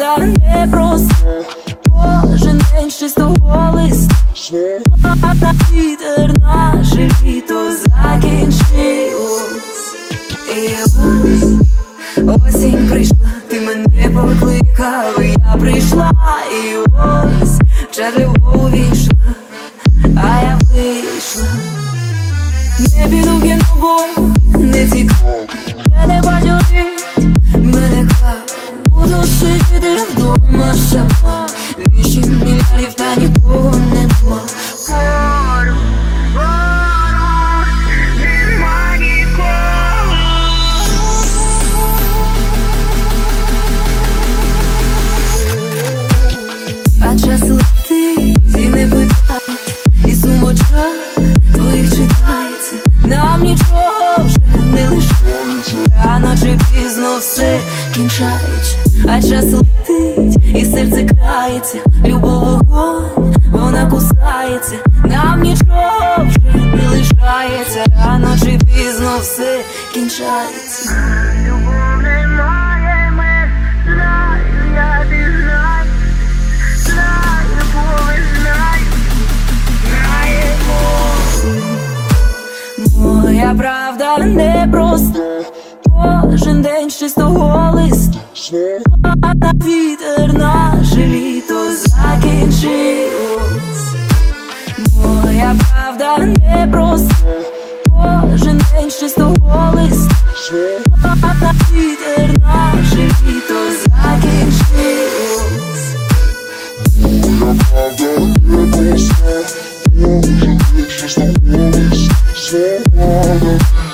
правда не проста. Кожен день з чистого листа. Вітер, наше літо закінчилось. І ось осінь прийшла, ти мене покликав, і я прийшла. І ось в час любов увійшла, а я вийшла. Не піду в кіно, бо не цікаво, вже не бачу мене клав. Буду сидіти вдома сама, 8 мільярдів та нікого нема. Нема нікого. А час летить і не питає, і сумочка твоїх читається. Нам нічого вже не лишається, рано чи пізно все кінчається. А час летить і серце крається, любов вогонь, вона кусається. Нам нічого вже не лишається, рано чи пізно все кінчається. Любов немає меж, знаю, я ти знаю, знаю, бо знаю, знаємо. Моя правда не проста, кожен день з чистого листа. Вітер, наше літо закінчилось. Моя правда не проста, кожен день з чистого листа. Вітер, наше літо закінчилось. Моя правда не проста, кожен день з чистого листа.